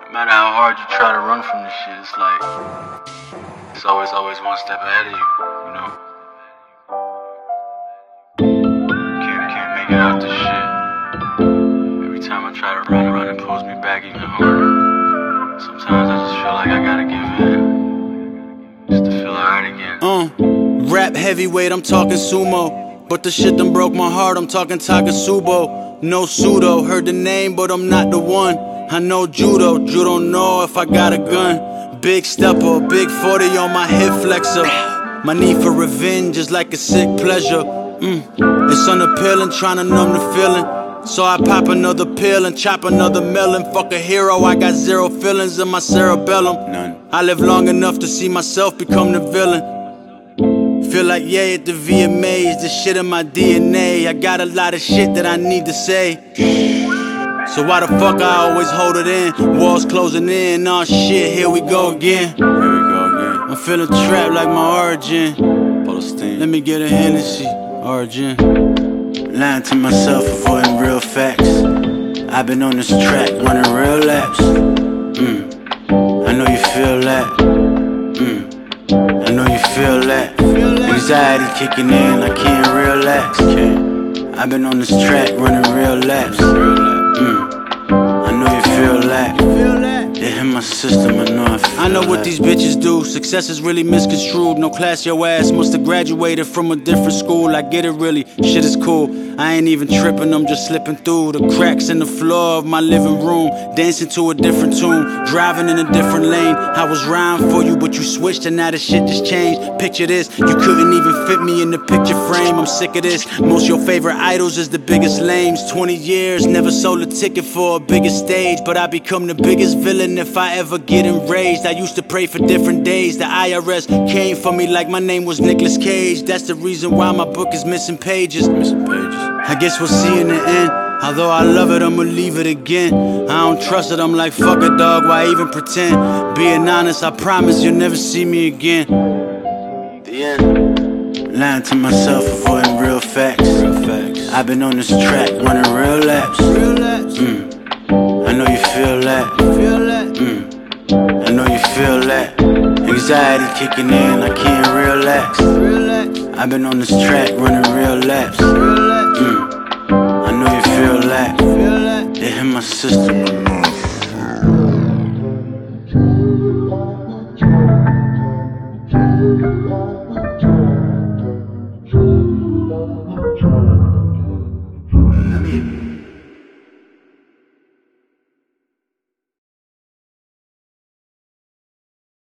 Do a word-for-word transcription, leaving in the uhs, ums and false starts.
No matter how hard you try to run from this shit, it's like it's always, always one step ahead of you, you know? Can't, can't make it out this shit. Every time I try to run, run, it pulls me back even harder. Sometimes I just feel like I gotta give in, just to feel alright again. Uh, rap heavyweight, I'm talking sumo. But the shit done broke my heart, I'm talking Takasubo. No pseudo, heard the name, but I'm not the one. I know judo, you don't know if I got a gun. Big stepper, big forty on my hip flexor. My need for revenge is like a sick pleasure. Mm. It's unappealing, trying to numb the feeling. So I pop another pill and chop another melon. Fuck a hero, I got zero feelings in my cerebellum. None. I live long enough to see myself become the villain. Feel like yeah at the V M As, this shit in my D N A. I got a lot of shit that I need to say. So why the fuck I always hold it in? Walls closing in, oh shit, here we go again. Here we go again. I'm feeling trapped like my origin. Full of steam. Let me get a Hennessy, origin. Lying to myself, avoiding real facts. I've been on this track, running real laps. Mm. I know you feel that. Mm. I know you feel that. Anxiety kicking in, I can't relax. Can't. I've been on this track, running real laps. Mm. I know you feel that. It hit my system, I know I feel I know what that. these bitches do. Success is really misconstrued. No class, your ass must have graduated from a different school. I get it really, shit is cool. I ain't even tripping, I'm just slipping through the cracks in the floor of my living room. Dancing to a different tune, driving in a different lane. I was rhyme for you, but you switched and now the shit just changed. Picture this, you couldn't even fit me in the picture frame. I'm sick of this, most your favorite idols is the biggest lames. Twenty years, never sold a ticket for a bigger stage. But I become the biggest villain if I ever get enraged. I used to pray for different days, the I R S came for me like my name was Nicolas Cage. That's the reason why my book is missing pages. Missing pages. I guess we'll see in the end. Although I love it, I'ma leave it again. I don't trust it, I'm like, fuck it, dog, why even pretend? Being honest, I promise you'll never see me again. The end. Lying to myself, avoiding real facts. Real facts. I've been on this track, running real laps. Real laps. Mm. I know you feel that. Feel that. Mm. I know you feel that. Anxiety kicking in, I can't relax. Relax. I've been on this track, running real laps. Real laps. Mm. I know you feel that. Feel that. It hit my system.